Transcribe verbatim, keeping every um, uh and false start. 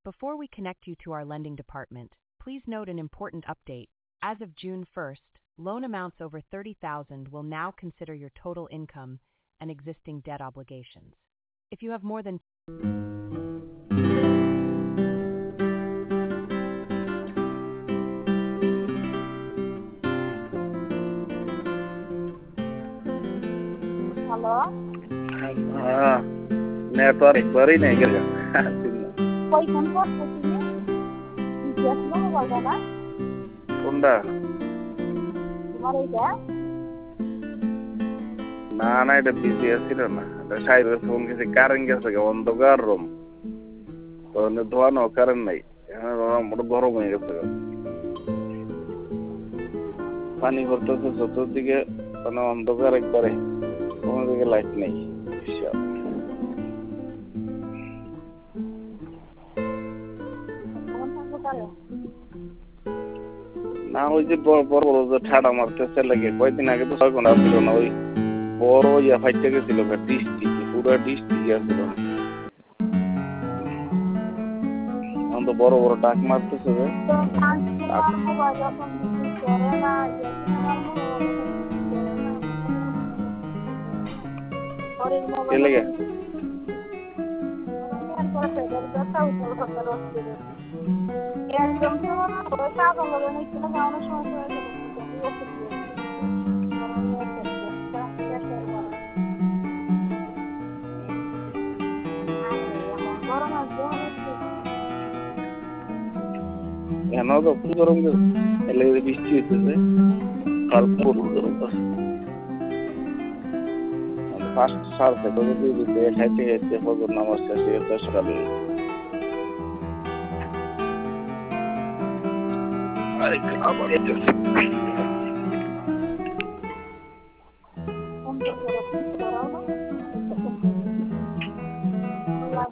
Before we connect you to our lending department, please note an important update. As of June first, loan amounts over thirty thousand will now consider your total income and existing debt obligations. If you have more than Halo? Ah, network bari nahi kar कोई phone कर सकती है? BCS में बोल रहा ना? Honda तुम्हारे क्या? na na এটা বিজি আছিল না এটা সাইবার ফোন কিছু কারেন্ট গেছে অন্ধকার রুম তো ধোয়ানো কারেন্ট নাই এখন মোট গরম হয়ে গেছে পানি ভরতেছে চতুর্দিকে মানে অন্ধকার একবারে কোনো দিকে লাইট নেই না ওই যে বড় বড় যে ঠাডা মারতেছে লাগে কয়েকদিন আগে তো ছয় ঘন্টা ছিল না ওই বড় ইয়া ফাইটে গেছিল ডিস্ট্রিক্ট পুরো ডিস্ট্রিক্ট গেছিল অন্ত বড় বড় টাক মারতেছে যে কে লেগে একদম তো ওই কাগজ বলে নাকি না গাওয়ার সময় করে এনো তো কি গরম এলে বৃষ্টি হইতেছে কাল পুরো গরম আছে ফার্স্ট সার থেকে যদি দিতে খাইতে খাইতে ফজর নামাজ শেষে দশটা বেজে আরে আবার এটা